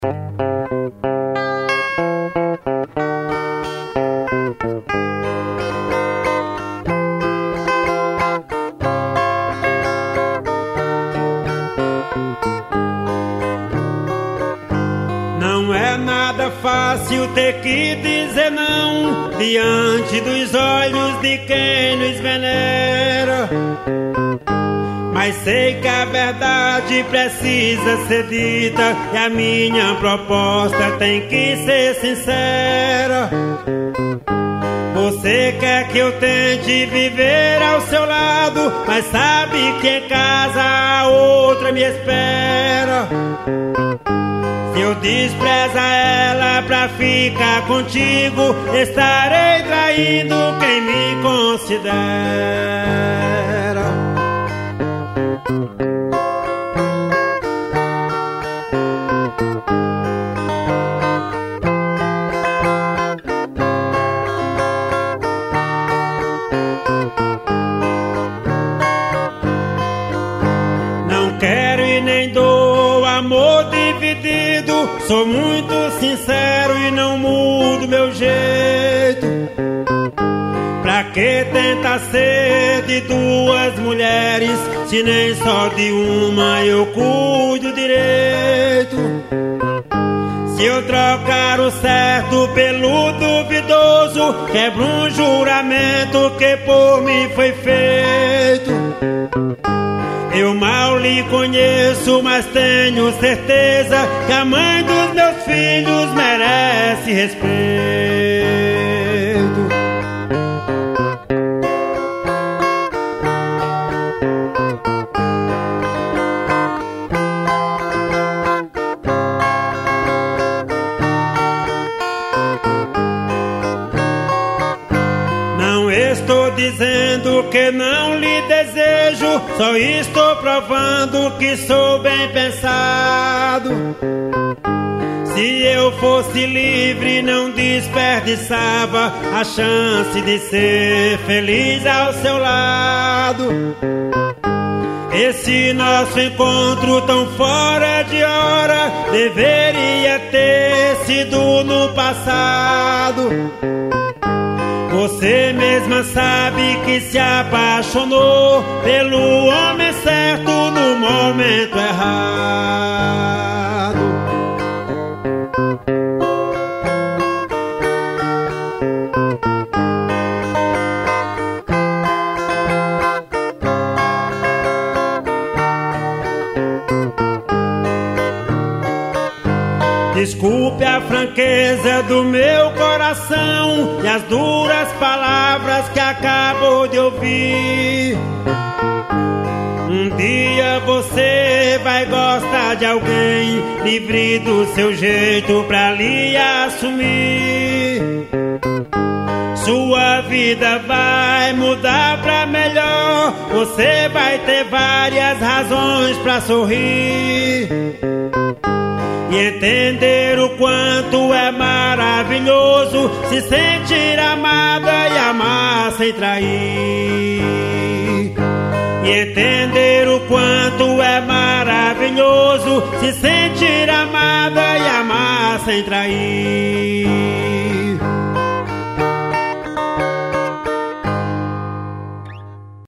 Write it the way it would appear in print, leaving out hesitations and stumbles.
Não é nada fácil ter que dizer não diante dos olhos de quem nos venera, mas sei que a verdade precisa ser dita e a minha proposta tem que ser sincera. Você quer que eu tente viver ao seu lado, mas sabe que em casa a outra me espera. Se eu desprezar ela pra ficar contigo, estarei traindo quem me considera. Não quero e nem dou amor dividido, sou muito sincero e não mudo meu jeito. Pra que tentar ser de duas mulheres, se nem só de uma eu cuido direito? Se eu trocar o certo pelo duvidoso, quebro um juramento que por mim foi feito. Eu mal lhe conheço, mas tenho certeza que a mãe dos meus filhos merece respeito. Não estou dizendo que não lhe desejo, só estou provando que sou bem pensado. Se eu fosse livre, não desperdiçava a chance de ser feliz ao seu lado. Esse nosso encontro tão fora de hora deveria ter sido no passado. Você mesma sabe que se apaixonou pelo homem certo no momento errado. Desculpe a franqueza do meu coração e as duras palavras que acabo de ouvir. Um dia você vai gostar de alguém livre do seu jeito pra lhe assumir. Sua vida vai mudar pra melhor, você vai ter várias razões pra sorrir e entender o quanto é maravilhoso se sentir amada e amar sem trair. E entender o quanto é maravilhoso se sentir amada e amar sem trair.